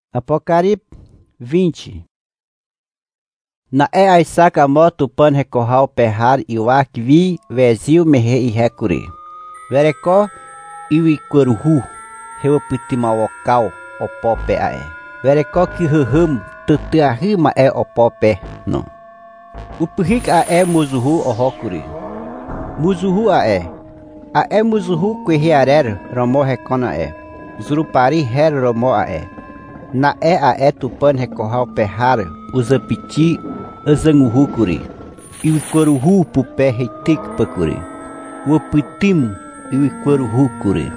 Apocalipse 20. Na Isaac amor tupan recorral perrar iwak vi vezil mehe e recure. Verecó iwiquaruhu reupitima wokal opope ae. Verecó que ruhum tutuahima opope no. Uprik ae muzuhu ohokuri. Muzuhu ae muzuhu quehiarer romo recona Zurupari her romo Na ae tupan recorral perrar uzapiti azanguhukuri. Iwiquaruhu pupe reitik pakuri. Upitim iwiquaruhukuri.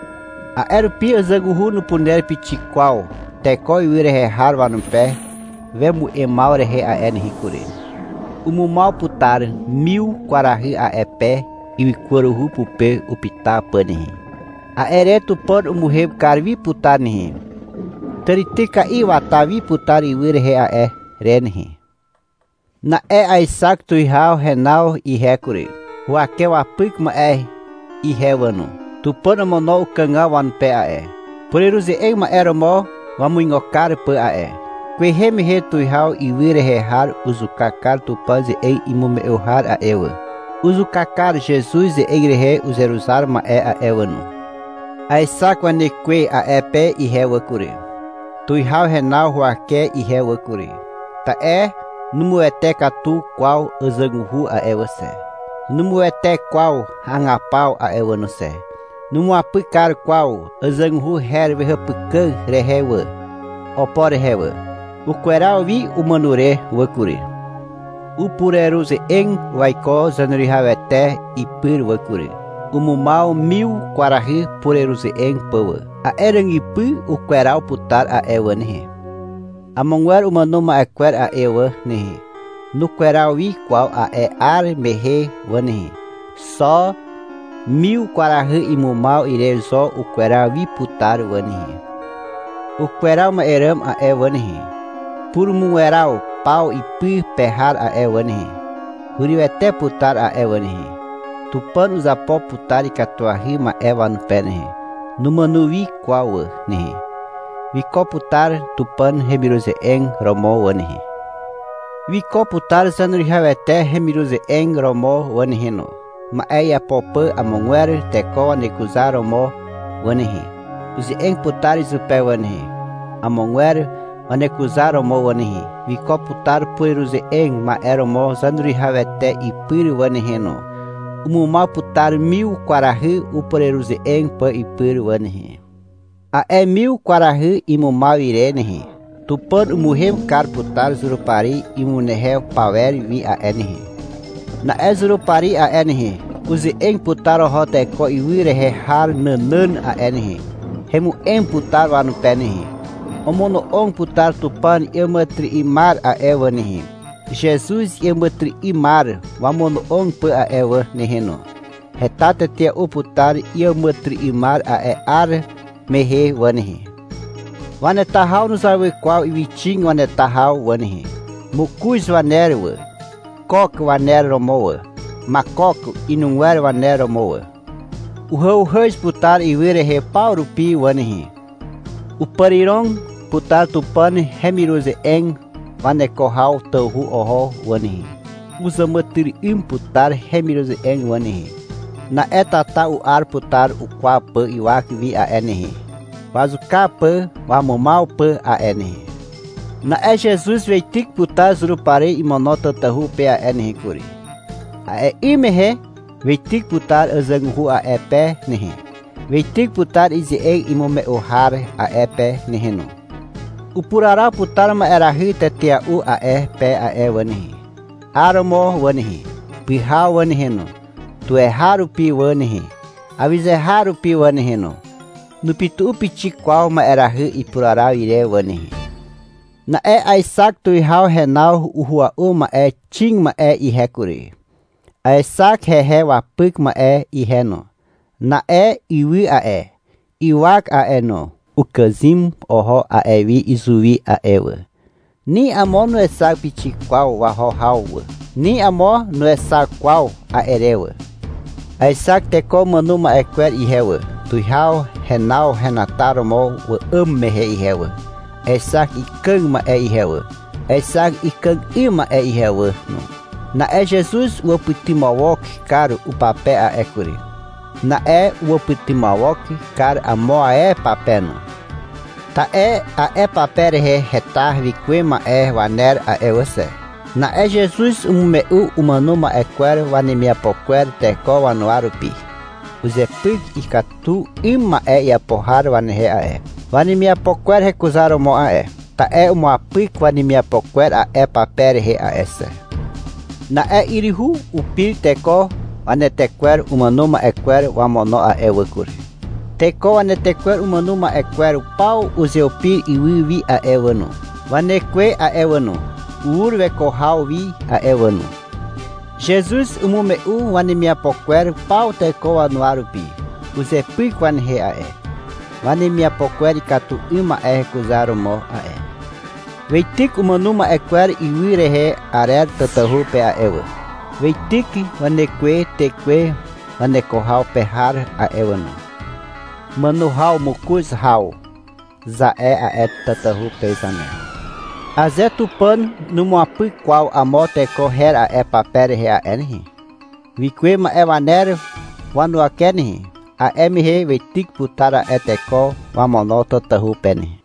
Aerupi azanguhu no puner pitiqual. Teco iwire rehar vanumpe. Vemu emal rehe ricuri. Umumal putar 1000 quarahi aepe. Iwiquaruhu pupe upita panihi. Aere tupan umuheb karvi putar nihi. Teritika iwatavi putar iwire he renhi. Na Isaac tuihau renal e recure. Huaqueu apik ma e revano. Tupan mono cangal wan pe Poreruze ma eromo vamuingocar pe Queheme he tuihau iwire rehar uzucacar tupanze imume euhar ewa. Uzucacar Jesus egrehe uzerusar ma evano. Isaac vaneque pe e revacure. Tuihau renal huaque e revacure. Ta numuete catu qual azanguhu você. Numuete qual hangapau ewanose. Numuapicar qual azanguhu herve rapican rehewa. Opore hewa. O queral vi o manure wakuri. O pureruze waiko zanurihavete e pir wakuri. O mumal 1000 quarahi pureruze pawa. Erangipu o queral putar ewanhe. Amonguer o manuma quer ewa nehi. No queral vi qual ar mehe wanehi. Só 1000 quarahi imumal irezo o queral vi putar wanehi. O queral ma eram wanehi. Por mueral pau e pi perrar wanehi. Huriu até putar wanehi. Tupan os apó putar e catuahi ma evan penehi. No manu vi qual nehi. Viko putar tupan remiruze romo wanehi. Viko putar zanurihavete remiruze romo wanehino. Ma popa amonguer teko anekuzar romo wanehi. Uze putar izupe wanehi. Amonguer anekuzar romo wanehi. Viko putar pueruze ma eromo zanurihavete e pir wanehino. Umuma putar 1000 quarahi uporeruze pa e pir wanehi. 1000 quarahi imumal irenehi. Tupan umuhem kar putar zurupari imunehe paver vi nehi. Na zurupari nehi. Uze putar rohoteco iwirehe har nanan nehi. Hemu putar vanu penehi. Omono putar tupan yamatri imar ewanehi. Jesus yamatri imar vamono pa ewa neheno. Retata tia uputar yamatri imar ar mehe wanehi. Vanetahau nos arwe qual e viting vanetahau wanehi. Mucus vanerwa. Coque vanero moa. Macoco inuer vanero moa. O reis putar e vire repauro pi wanehi. O parirong putar tupan remiruze vanecohau tauhu oho wanehi. Usamatiri imputar remiruze wanehi. Na etata o ar putar o quapa iwak vi nehi. Mas o capa vamumal pa nehi. Na Jesus veitik putar zurupare e monota tahu pe nehi kuri. Imehe veitik putar azanguhu pe nehi. Veitik putar ize imome ohar pe nehino. O purara putar ma erahi tetia u pe wanehi. Aramo wanehi. Piha wanehino. Tu haru pi wanehi. Avize haru pi wanehino. No pitu piti qual ma erahi e purarau ire wanehi. Na Isaac tuihau renal uhua uma ting ma e recure. Isaac rehe wapik ma e reno. Na iwi iwak no. O kazim oho vi izuwi ewa. Ni amo no Isaac piti qual wahohawa. Ni amo no Isaac qual erewa. Isaac teko manuma quer e rewa. Tuihau renal renataromo wa mehe e rewa. esak ikang ma ihewe. Esak ikang ima ihewe no. Na Jesus o putimawok caro o papel a ekuri. Na o putimawok caro a moa papel no. Ta a papel he retar viquema waner a você. Na Jesus meu umanuma equer wanemia poquer teco wanuarupi. Uzepik ikatu ima ia porrar wanhe a Wanemia poquer recusaram moa Ta uma pik wanemia poquer a papel he a essa. Na irihu upil teko wanetequer umanuma equer wamono a ewekuri. Teko wanetequer umanuma equer pau uzeupi iwiwi a ewano. Waneque a ewano. Urve corral vi a ewano. Jesus umumeu wanemia poquer pau teko anuarupi. Uzepi wanhe a Wanemia poquer katu ima recusaram mo a Veitik umanuma equer iwirehe arer tatahu pe a ewa. Veitik waneque teque wanecorral perrar a ewano. Manuhal mucus hal. Zae a tatahu pesane. Azetupan numuapi qual a mote correr a papel rea enhi. Viquema evaner wanuakenhi. A mhe veitik putara eteco wamonota tahu peni.